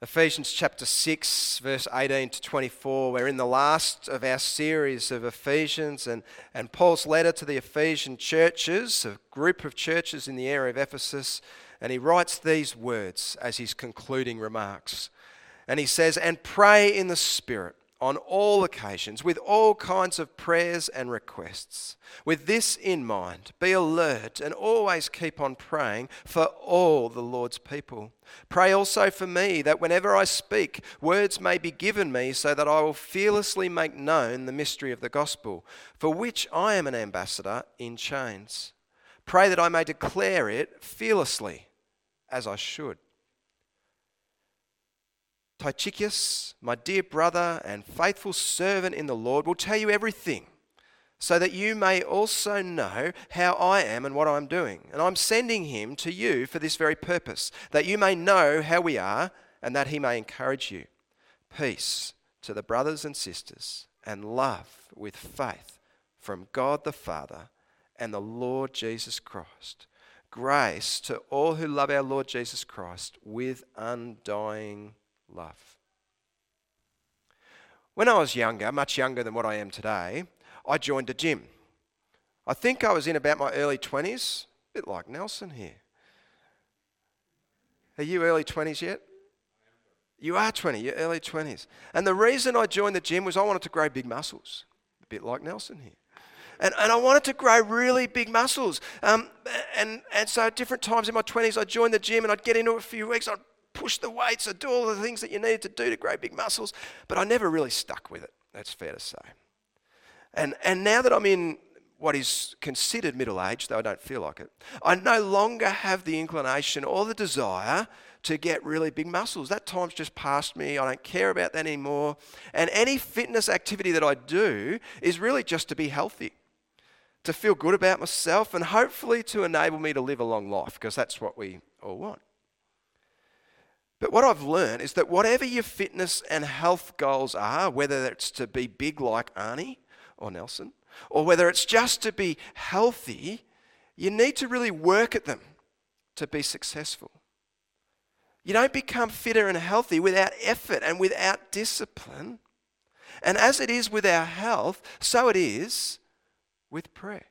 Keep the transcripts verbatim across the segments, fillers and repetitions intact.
Ephesians chapter six, verse eighteen to twenty-four. We're in the last of our series of Ephesians, and, and Paul's letter to the Ephesian churches, a group of churches in the area of Ephesus, and he writes these words as his concluding remarks. And he says, "And pray in the Spirit on all occasions, with all kinds of prayers and requests. With this in mind, be alert and always keep on praying for all the Lord's people. Pray also for me, that whenever I speak, words may be given me, so that I will fearlessly make known the mystery of the gospel, for which I am an ambassador in chains. Pray that I may declare it fearlessly, as I should. Tychicus, my dear brother and faithful servant in the Lord, will tell you everything, so that you may also know how I am and what I'm doing. And I'm sending him to you for this very purpose, that you may know how we are and that he may encourage you. Peace to the brothers and sisters, and love with faith from God the Father and the Lord Jesus Christ. Grace to all who love our Lord Jesus Christ with undying love." When I was younger, much younger than what I am today, I joined a gym. I think I was in about my early twenties, a bit like Nelson here. Are you early twenties yet? You are twenty, you're early twenties. And the reason I joined the gym was I wanted to grow big muscles, a bit like Nelson here. And, and I wanted to grow really big muscles. Um, and, and so at different times in my twenties, I joined the gym and I'd get into it for a few weeks. I'd push the weights, I'd do all the things that you needed to do to grow big muscles. But I never really stuck with it, that's fair to say. And, and now that I'm in what is considered middle age, though I don't feel like it, I no longer have the inclination or the desire to get really big muscles. That time's just past me. I don't care about that anymore. And any fitness activity that I do is really just to be healthy, to feel good about myself, and hopefully to enable me to live a long life, because that's what we all want. But what I've learned is that whatever your fitness and health goals are, whether it's to be big like Arnie or Nelson, or whether it's just to be healthy, you need to really work at them to be successful. You don't become fitter and healthy without effort and without discipline. And as it is with our health, so it is with prayer.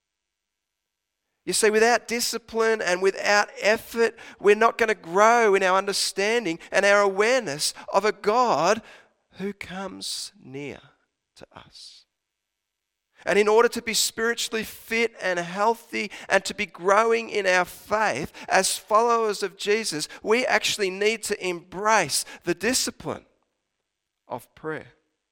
You see, without discipline and without effort, we're not going to grow in our understanding and our awareness of a God who comes near to us. And in order to be spiritually fit and healthy and to be growing in our faith as followers of Jesus, we actually need to embrace the discipline of prayer.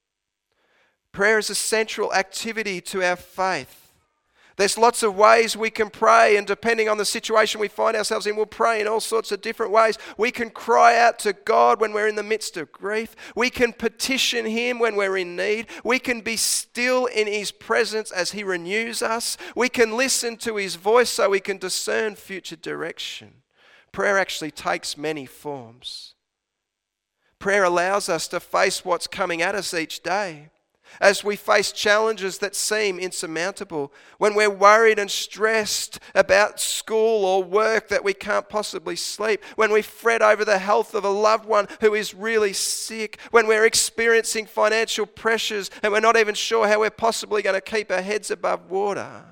Prayer is a central activity to our faith. There's lots of ways we can pray, and depending on the situation we find ourselves in, we'll pray in all sorts of different ways. We can cry out to God when we're in the midst of grief. We can petition him when we're in need. We can be still in his presence as he renews us. We can listen to his voice so we can discern future direction. Prayer actually takes many forms. Prayer allows us to face what's coming at us each day. As we face challenges that seem insurmountable, when we're worried and stressed about school or work that we can't possibly sleep, when we fret over the health of a loved one who is really sick, when we're experiencing financial pressures and we're not even sure how we're possibly going to keep our heads above water.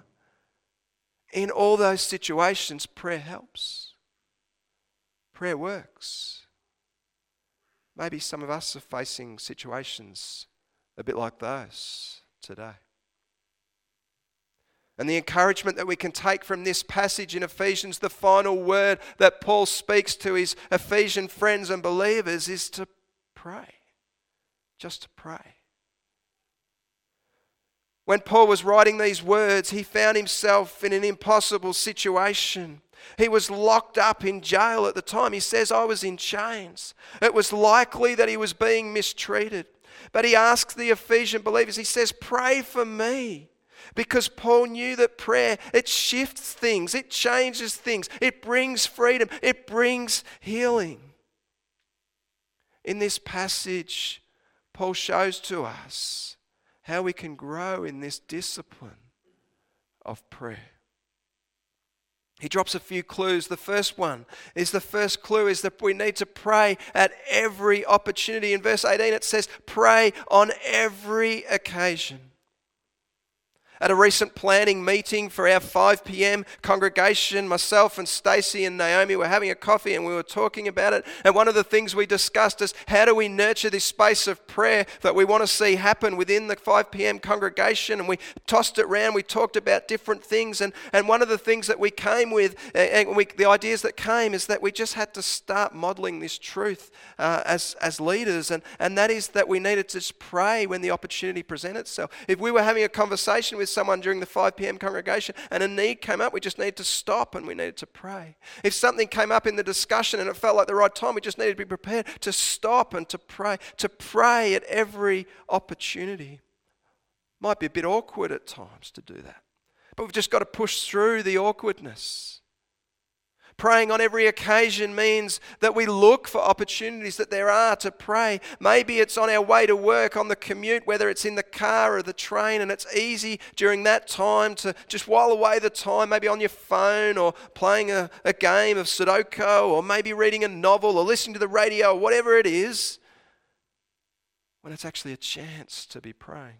In all those situations, prayer helps. Prayer works. Maybe some of us are facing situations a bit like those today. And the encouragement that we can take from this passage in Ephesians, the final word that Paul speaks to his Ephesian friends and believers, is to pray. Just to pray. When Paul was writing these words, he found himself in an impossible situation. He was locked up in jail at the time. He says, I was in chains. It was likely that he was being mistreated. But he asks the Ephesian believers, he says, pray for me. Because Paul knew that prayer, it shifts things, it changes things, it brings freedom, it brings healing. In this passage, Paul shows to us how we can grow in this discipline of prayer. He drops a few clues. The first one is the first clue is that we need to pray at every opportunity. In verse eighteen it says, pray on every occasion. At a recent planning meeting for our five p.m. congregation, myself and Stacey and Naomi were having a coffee and we were talking about it. And one of the things we discussed is how do we nurture this space of prayer that we want to see happen within the five p.m. congregation. And we tossed it around. We talked about different things. And, and one of the things that we came with, and we, the ideas that came, is that we just had to start modeling this truth uh, as, as leaders. And, and that is that we needed to just pray when the opportunity presented itself. If we were having a conversation with someone during the five p.m. congregation and a need came up, we just needed to stop and we needed to pray. If something came up in the discussion and it felt like the right time, we just needed to be prepared to stop and to pray, to pray at every opportunity. Might be a bit awkward at times to do that, but we've just got to push through the awkwardness. Praying on every occasion means that we look for opportunities that there are to pray. Maybe it's on our way to work, on the commute, whether it's in the car or the train, and it's easy during that time to just while away the time, maybe on your phone or playing a, a game of Sudoku or maybe reading a novel or listening to the radio or whatever it is, when it's actually a chance to be praying.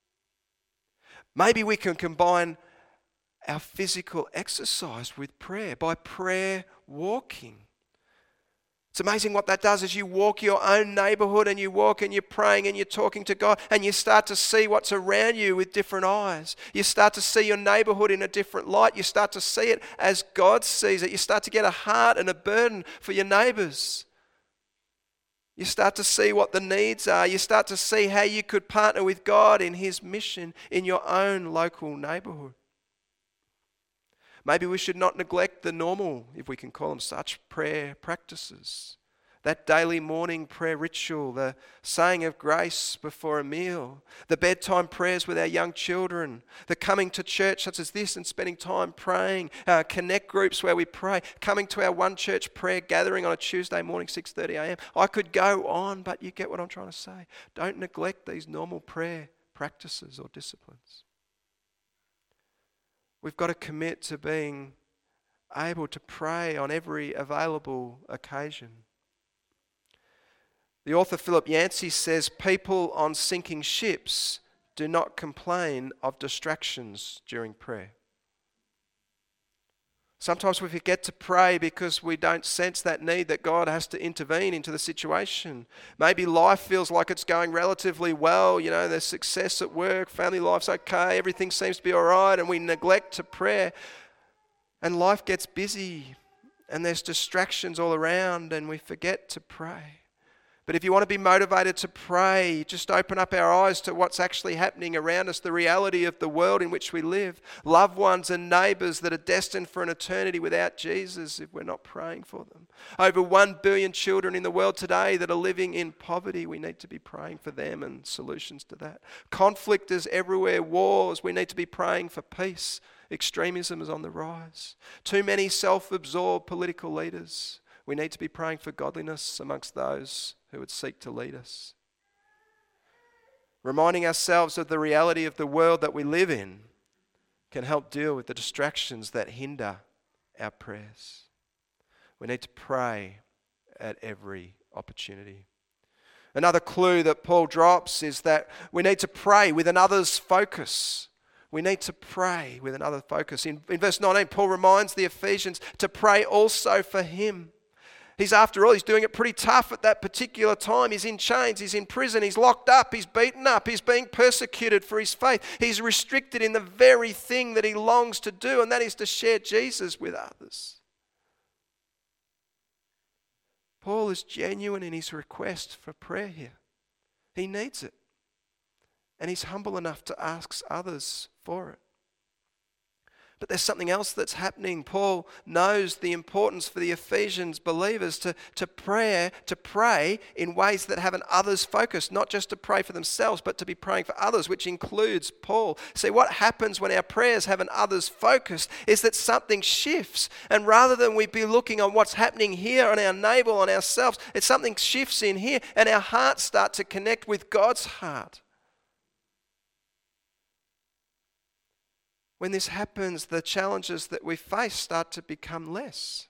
Maybe we can combine our physical exercise with prayer, by prayer walking. It's amazing what that does as you walk your own neighborhood and you walk and you're praying and you're talking to God and you start to see what's around you with different eyes. You start to see your neighborhood in a different light. You start to see it as God sees it. You start to get a heart and a burden for your neighbors. You start to see what the needs are. You start to see how you could partner with God in His mission in your own local neighborhood. Maybe we should not neglect the normal, if we can call them such, prayer practices. That daily morning prayer ritual, the saying of grace before a meal, the bedtime prayers with our young children, the coming to church such as this and spending time praying, uh, connect groups where we pray, coming to our one church prayer gathering on a Tuesday morning, six thirty a.m. I could go on, but you get what I'm trying to say. Don't neglect these normal prayer practices or disciplines. We've got to commit to being able to pray on every available occasion. The author Philip Yancey says, people on sinking ships do not complain of distractions during prayer. Sometimes we forget to pray because we don't sense that need that God has to intervene into the situation. Maybe life feels like it's going relatively well, you know, there's success at work, family life's okay, everything seems to be all right, and we neglect to pray. And life gets busy and there's distractions all around and we forget to pray. But if you want to be motivated to pray, just open up our eyes to what's actually happening around us, the reality of the world in which we live, loved ones and neighbours that are destined for an eternity without Jesus if we're not praying for them. Over one billion children in the world today that are living in poverty. We need to be praying for them and solutions to that. Conflict is everywhere, wars. We need to be praying for peace. Extremism is on the rise. Too many self-absorbed political leaders. We need to be praying for godliness amongst those who would seek to lead us. Reminding ourselves of the reality of the world that we live in can help deal with the distractions that hinder our prayers. We need to pray at every opportunity. Another clue that Paul drops is that we need to pray with another's focus. We need to pray with another focus. In, in verse nineteen, Paul reminds the Ephesians to pray also for him. He's, after all, he's doing it pretty tough at that particular time. He's in chains, he's in prison, he's locked up, he's beaten up, he's being persecuted for his faith. He's restricted in the very thing that he longs to do, and that is to share Jesus with others. Paul is genuine in his request for prayer here. He needs it. And he's humble enough to ask others for it. But there's something else that's happening. Paul knows the importance for the Ephesians believers to, to pray, to pray in ways that have an others focus, not just to pray for themselves, but to be praying for others, which includes Paul. See, what happens when our prayers have an others focus is that something shifts. And rather than we be looking on what's happening here on our neighbour, on ourselves, it's something shifts in here and our hearts start to connect with God's heart. When this happens, the challenges that we face start to become less.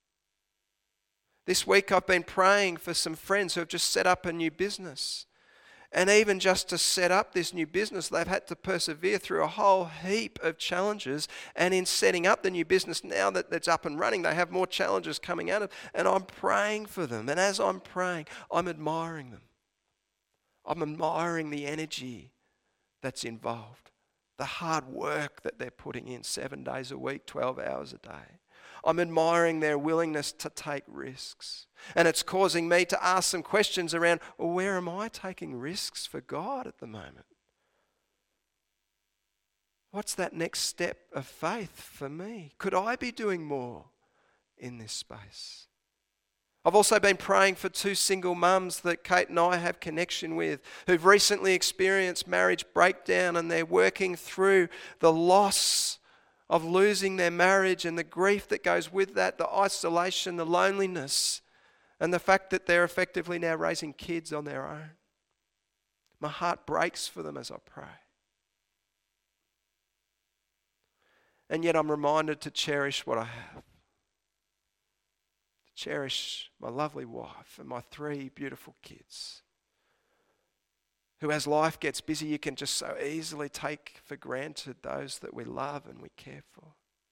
This week I've been praying for some friends who have just set up a new business. And even just to set up this new business, they've had to persevere through a whole heap of challenges. And in setting up the new business, now that it's up and running, they have more challenges coming at it. And I'm praying for them. And as I'm praying, I'm admiring them. I'm admiring the energy that's involved, the hard work that they're putting in seven days a week, twelve hours a day. I'm admiring their willingness to take risks. And it's causing me to ask some questions around, well, where am I taking risks for God at the moment? What's that next step of faith for me? Could I be doing more in this space? I've also been praying for two single mums that Kate and I have connection with, who've recently experienced marriage breakdown, and they're working through the loss of losing their marriage and the grief that goes with that, the isolation, the loneliness, and the fact that they're effectively now raising kids on their own. My heart breaks for them as I pray. And yet I'm reminded to cherish what I have. To cherish my lovely wife and my three beautiful kids, who as life gets busy, you can just so easily take for granted those that we love and we care for.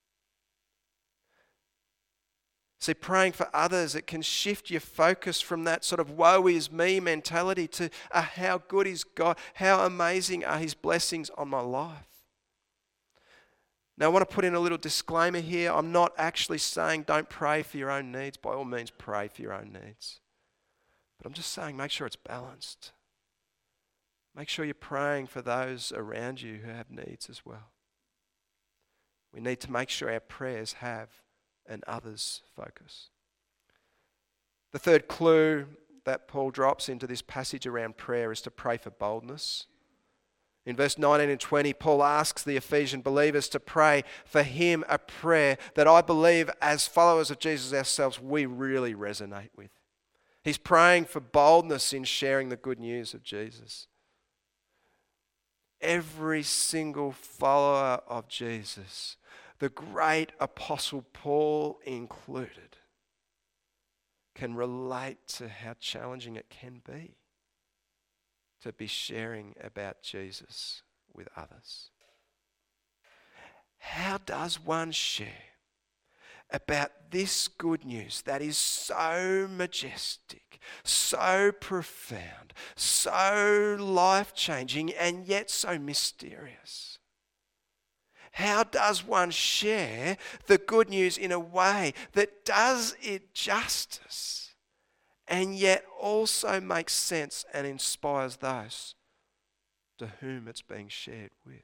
See, praying for others, it can shift your focus from that sort of woe is me mentality to uh, how good is God, how amazing are his blessings on my life. Now I want to put in a little disclaimer here. I'm not actually saying don't pray for your own needs. By all means, pray for your own needs. But I'm just saying make sure it's balanced. Make sure you're praying for those around you who have needs as well. We need to make sure our prayers have an others focus. The third clue that Paul drops into this passage around prayer is to pray for boldness. In verse nineteen and twenty, Paul asks the Ephesian believers to pray for him a prayer that I believe as followers of Jesus ourselves we really resonate with. He's praying for boldness in sharing the good news of Jesus. Every single follower of Jesus, the great apostle Paul included, can relate to how challenging it can be to be sharing about Jesus with others. How does one share about this good news that is so majestic, so profound, so life-changing, and yet so mysterious? How does one share the good news in a way that does it justice and yet also makes sense and inspires those to whom it's being shared with?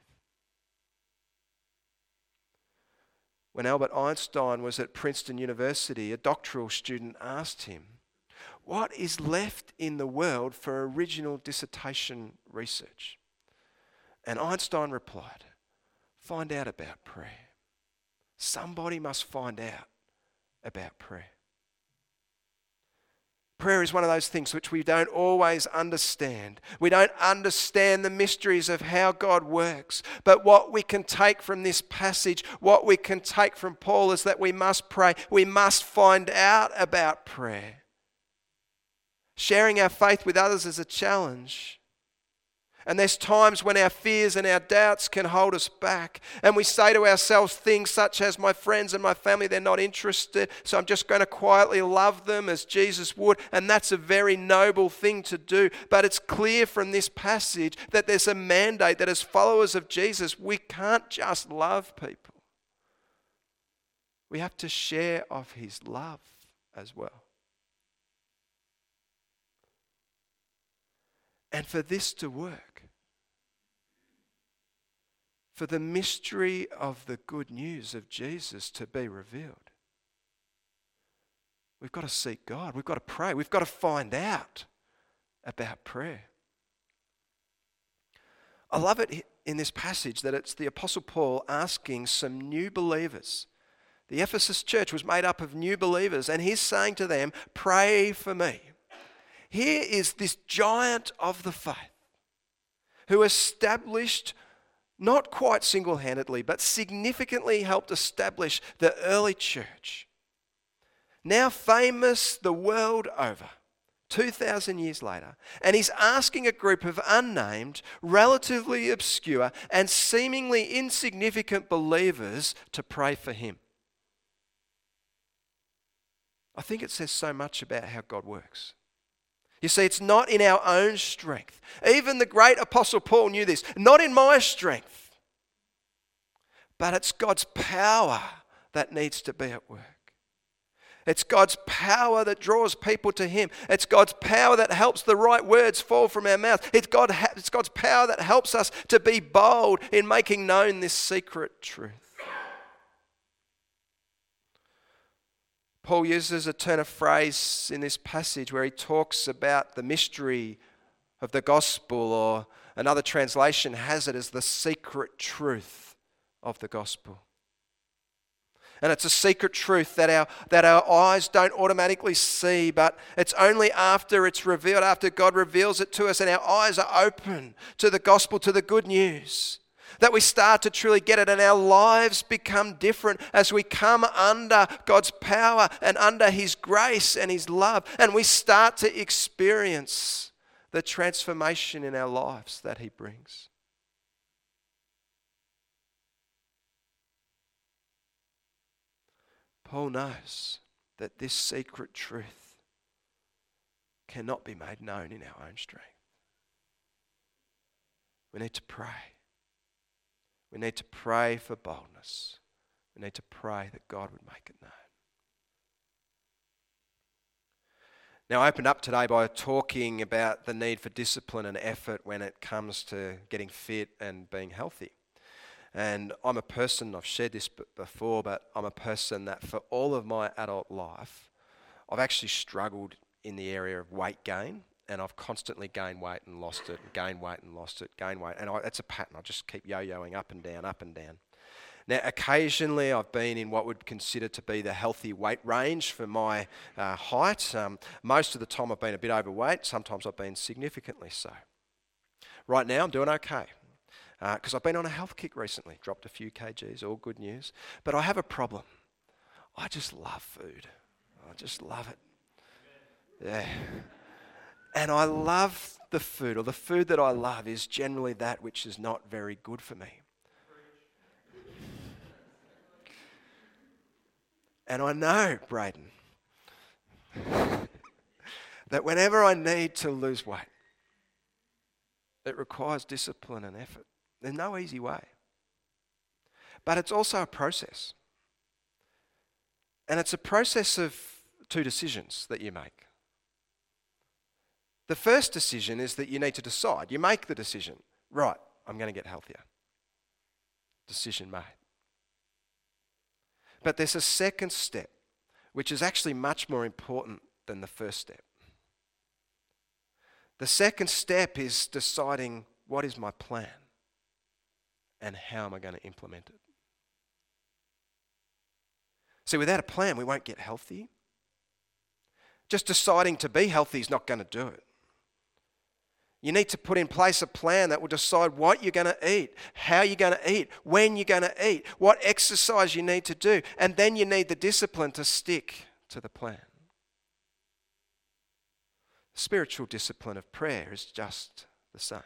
When Albert Einstein was at Princeton University, a doctoral student asked him, "What is left in the world for original dissertation research?" And Einstein replied, "Find out about prayer. Somebody must find out about prayer." Prayer is one of those things which we don't always understand. We don't understand the mysteries of how God works. But what we can take from this passage, what we can take from Paul is that we must pray. We must find out about prayer. Sharing our faith with others is a challenge. And there's times when our fears and our doubts can hold us back. And we say to ourselves things such as, my friends and my family, they're not interested, so I'm just going to quietly love them as Jesus would. And that's a very noble thing to do. But it's clear from this passage that there's a mandate that as followers of Jesus, we can't just love people. We have to share of his love as well. And for this to work, for the mystery of the good news of Jesus to be revealed, we've got to seek God. We've got to pray. We've got to find out about prayer. I love it in this passage that it's the Apostle Paul asking some new believers. The Ephesus church was made up of new believers, and he's saying to them, pray for me. Here is this giant of the faith who established not quite single-handedly, but significantly helped establish the early church. Now famous the world over, two thousand years later, and he's asking a group of unnamed, relatively obscure, and seemingly insignificant believers to pray for him. I think it says so much about how God works. You see, it's not in our own strength. Even the great Apostle Paul knew this. Not in my strength. But it's God's power that needs to be at work. It's God's power that draws people to him. It's God's power that helps the right words fall from our mouth. It's, God, it's God's power that helps us to be bold in making known this secret truth. Paul uses a turn of phrase in this passage where he talks about the mystery of the gospel, or another translation has it as the secret truth of the gospel. And it's a secret truth that our, that our eyes don't automatically see, but it's only after it's revealed, after God reveals it to us and our eyes are open to the gospel, to the good news, that we start to truly get it, and our lives become different as we come under God's power and under his grace and his love, and we start to experience the transformation in our lives that he brings. Paul knows that this secret truth cannot be made known in our own strength. We need to pray. We need to pray for boldness. We need to pray that God would make it known. Now, I opened up today by talking about the need for discipline and effort when it comes to getting fit and being healthy. And I'm a person, I've shared this before, but I'm a person that for all of my adult life, I've actually struggled in the area of weight gain. And I've constantly gained weight and lost it, and gained weight and lost it, gained weight. And I, it's a pattern. I just keep yo-yoing up and down, up and down. Now, occasionally I've been in what would consider to be the healthy weight range for my uh, height. Um, most of the time I've been a bit overweight. Sometimes I've been significantly so. Right now I'm doing okay. Because uh, I've been on a health kick recently. Dropped a few kgs, all good news. But I have a problem. I just love food. I just love it. Yeah. And I love the food, or the food that I love is generally that which is not very good for me. And I know, Braden, that whenever I need to lose weight, it requires discipline and effort. There's no easy way. But it's also a process. And it's a process of two decisions that you make. The first decision is that you need to decide. You make the decision. Right, I'm going to get healthier. Decision made. But there's a second step, which is actually much more important than the first step. The second step is deciding what is my plan and how am I going to implement it. See, without a plan, we won't get healthy. Just deciding to be healthy is not going to do it. You need to put in place a plan that will decide what you're going to eat, how you're going to eat, when you're going to eat, what exercise you need to do, and then you need the discipline to stick to the plan. The spiritual discipline of prayer is just the same.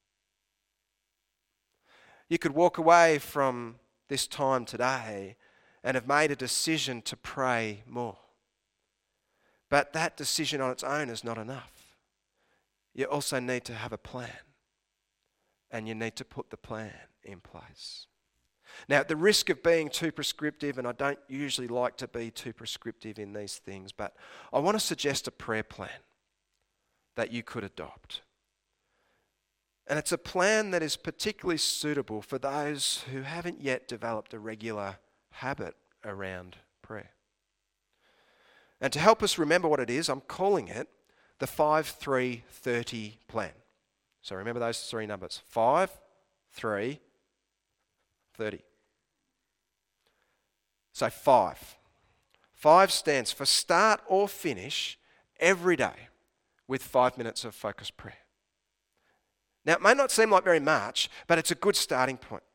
You could walk away from this time today and have made a decision to pray more. But that decision on its own is not enough. You also need to have a plan, and you need to put the plan in place. Now, at the risk of being too prescriptive, and I don't usually like to be too prescriptive in these things, but I want to suggest a prayer plan that you could adopt. And it's a plan that is particularly suitable for those who haven't yet developed a regular habit around prayer. And to help us remember what it is, I'm calling it the five three thirty plan. So remember those three numbers. five, three, thirty. So five. Five stands for start or finish every day with five minutes of focused prayer. Now, it may not seem like very much, but it's a good starting point.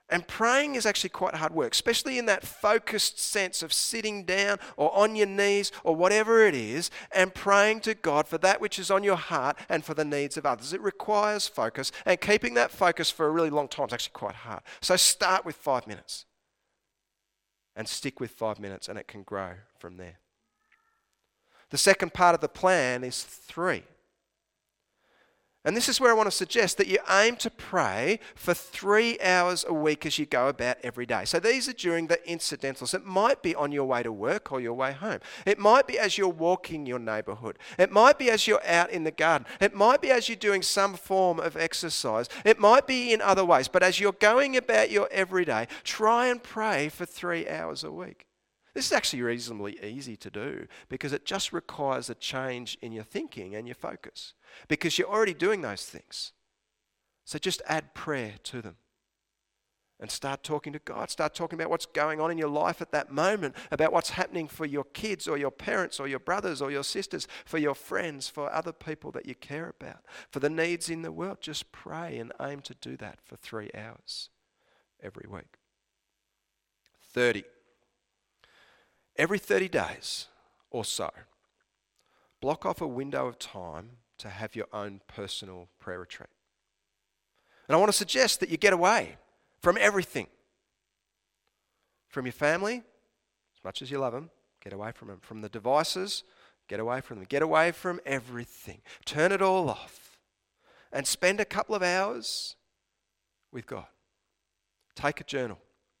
And praying is actually quite hard work, especially in that focused sense of sitting down or on your knees or whatever it is and praying to God for that which is on your heart and for the needs of others. It requires focus, and keeping that focus for a really long time is actually quite hard. So start with five minutes and stick with five minutes, and it can grow from there. The second part of the plan is three. And this is where I want to suggest that you aim to pray for three hours a week as you go about every day. So these are during the incidentals. It might be on your way to work or your way home. It might be as you're walking your neighbourhood. It might be as you're out in the garden. It might be as you're doing some form of exercise. It might be in other ways. But as you're going about your everyday, try and pray for three hours a week. This is actually reasonably easy to do because it just requires a change in your thinking and your focus because you're already doing those things. So just add prayer to them and start talking to God. Start talking about what's going on in your life at that moment, about what's happening for your kids or your parents or your brothers or your sisters, for your friends, for other people that you care about, for the needs in the world. Just pray and aim to do that for three hours every week. thirty. Every thirty days or so, block off a window of time to have your own personal prayer retreat. And I want to suggest that you get away from everything. From your family, as much as you love them, get away from them. From the devices, get away from them. Get away from everything. Turn it all off and spend a couple of hours with God. Take a journal.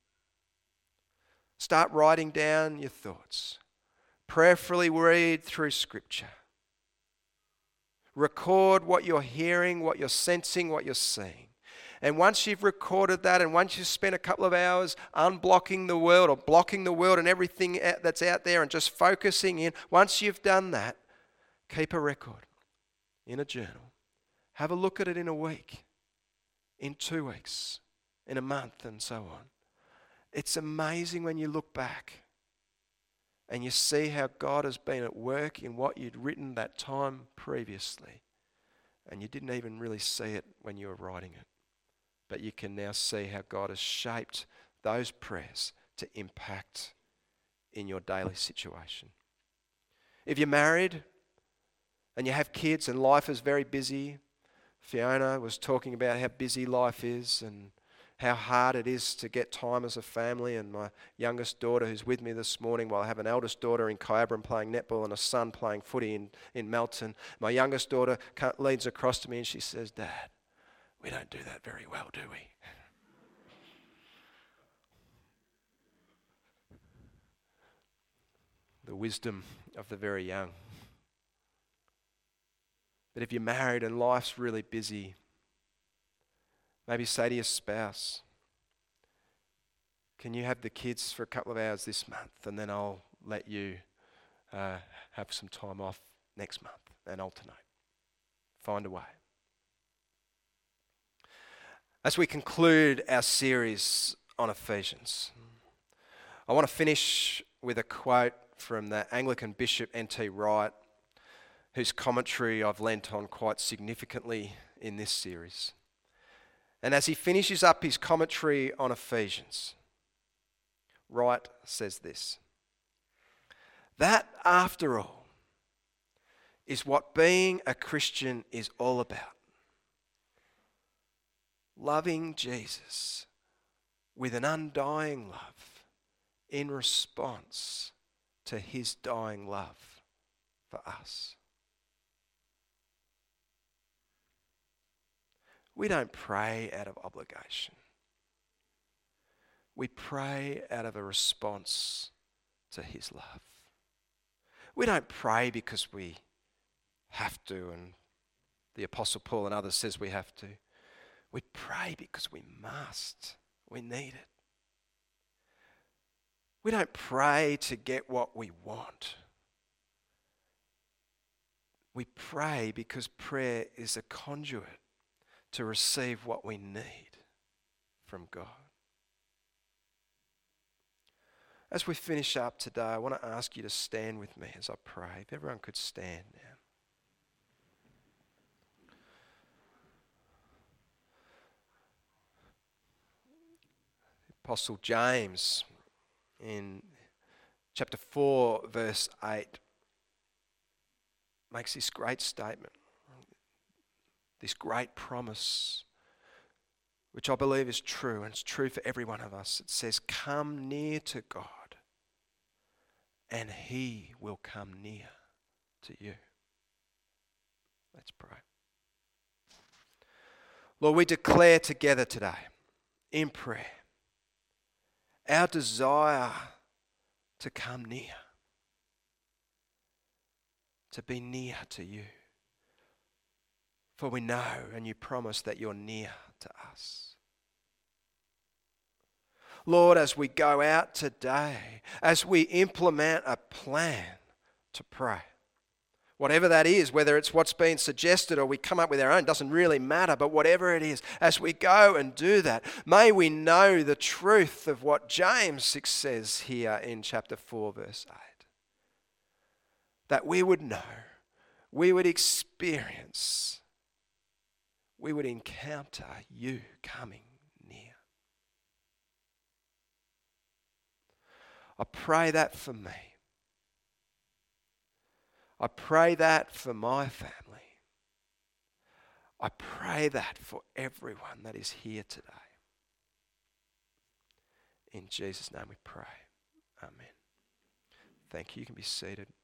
Start writing down your thoughts. Prayerfully read through Scripture. Record what you're hearing, what you're sensing, what you're seeing. And once you've recorded that, and once you've spent a couple of hours unblocking the world or blocking the world and everything that's out there and just focusing in, once you've done that, keep a record in a journal. Have a look at it in a week, in two weeks, in a month, and so on. It's amazing when you look back and you see how God has been at work in what you'd written that time previously. And you didn't even really see it when you were writing it. But you can now see how God has shaped those prayers to impact in your daily situation. If you're married and you have kids and life is very busy, Fiona was talking about how busy life is and how hard it is to get time as a family, and my youngest daughter who's with me this morning, while I have an eldest daughter in Kyabram playing netball and a son playing footy in, in Melton, my youngest daughter leans across to me and she says, "Dad, we don't do that very well, do we?" The wisdom of the very young. But if you're married and life's really busy, maybe say to your spouse, "Can you have the kids for a couple of hours this month, and then I'll let you uh, have some time off next month," and alternate. Find a way. As we conclude our series on Ephesians, I want to finish with a quote from the Anglican Bishop N T Wright, whose commentary I've lent on quite significantly in this series. And as he finishes up his commentary on Ephesians, Wright says this: "That, after all, is what being a Christian is all about. Loving Jesus with an undying love in response to his dying love for us." We don't pray out of obligation. We pray out of a response to his love. We don't pray because we have to, and the Apostle Paul and others says we have to. We pray because we must. We need it. We don't pray to get what we want. We pray because prayer is a conduit to receive what we need from God. As we finish up today, I want to ask you to stand with me as I pray. If everyone could stand now. Apostle James in chapter four, verse eight, makes this great statement, this great promise, which I believe is true, and it's true for every one of us. It says, come near to God, and he will come near to you. Let's pray. Lord, we declare together today in prayer our desire to come near, to be near to you. For we know and you promise that you're near to us. Lord, as we go out today, as we implement a plan to pray, whatever that is, whether it's what's been suggested or we come up with our own, doesn't really matter, but whatever it is, as we go and do that, may we know the truth of what James six says here in chapter four, verse eight. That we would know, we would experience, we would encounter you coming near. I pray that for me. I pray that for my family. I pray that for everyone that is here today. In Jesus' name we pray. Amen. Thank you. You can be seated.